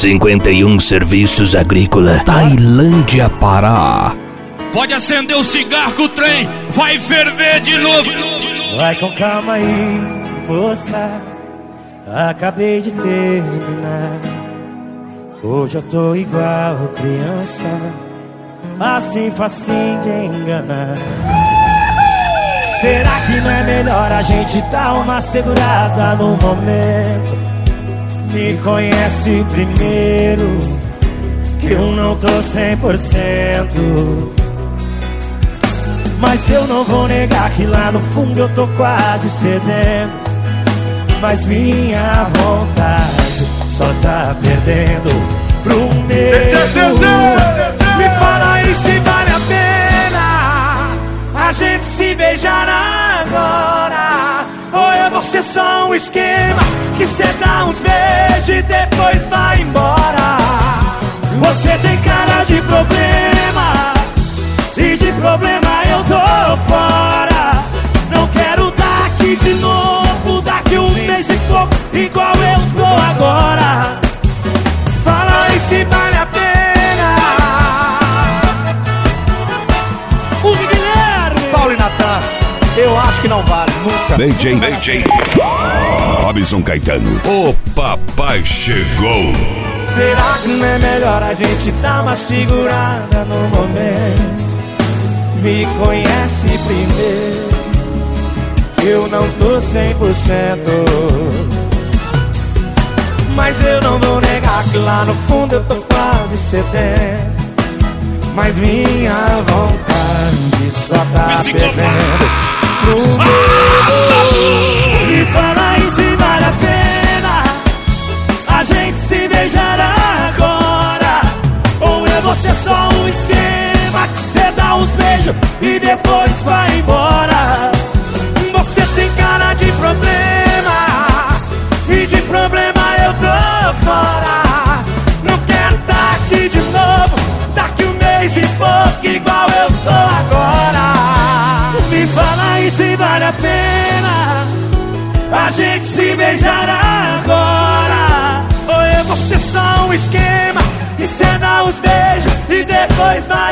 51 Serviços Agrícola, Tailândia, Pará. Pode acender o cigarro que o trem vai ferver de novo. Vai com calma aí, moça. Acabei de terminar. Hoje eu tô igual criança, assim facinho de enganar. Será que não é melhor a gente dar uma segurada no momento? Me conhece primeiro, que eu não tô 100%. Mas eu não vou negar que lá no fundo eu tô quase cedendo. Mas minha vontade só tá perdendo pro medo. Me fala aí se vale a pena a gente se beijar agora, ou é você só um esquema que cê dá uns beijos e depois vai embora. Você tem cara de problema, e de problema eu tô fora. Não quero dar aqui de novo, daqui um mês e pouco, igual eu tô agora. Fala aí se vale a pena. O Guilherme, Paulo e Natan, eu acho que não vale, nunca. DJ Robson Caetano, o papai chegou. Será que não é melhor a gente dar uma segurada no momento? Me conhece primeiro, eu não tô 100%. Mas eu não vou negar que lá no fundo eu tô quase cedendo. Mas minha vontade só tá perdendo pro medo. Me fala aí se vale a pena a gente se beijar agora, ou é você só um esquema que cê dá uns beijos e depois vai embora. Você tem cara de problema, e de problema eu tô fora. Não quero tá aqui de novo, daqui um mês e pouco, igual eu tô agora. Me fala aí se vale a pena a gente se beijar agora, ou é você só um esquema e cê dá uns beijos e depois vai